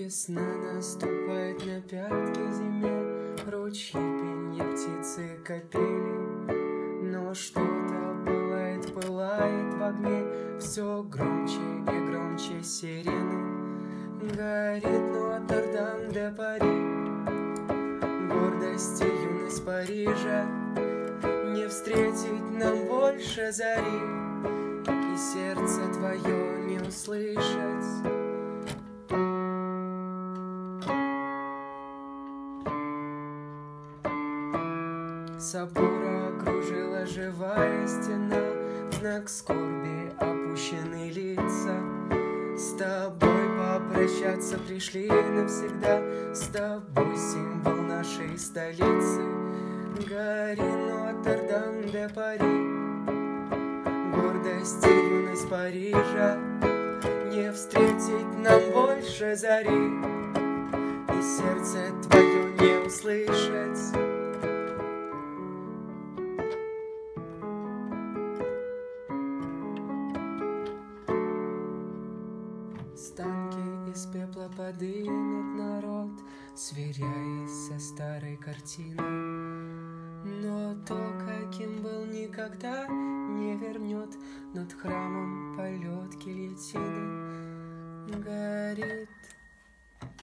Весна наступает на пятки зиме, ручьи, пенья, птицы, капели. Но что-то пылает, пылает в огне, все громче и громче сирены. Горит Нотр-Дам-де-Пари, гордость и юность Парижа. Не встретить нам больше зари, и сердце твое не услышать. Собора окружила живая стена, в знак скорби опущены лица. С тобой попрощаться пришли навсегда, с тобой символ нашей столицы. Гори Нотр-Дам-де-Пари, гордость и юность Парижа. Не встретить нам больше зари, и сердце твое не услышать. Станки из пепла подымет народ, сверяясь со старой картиной. Но то, каким был, никогда не вернет над храмом полет гильотины. Горит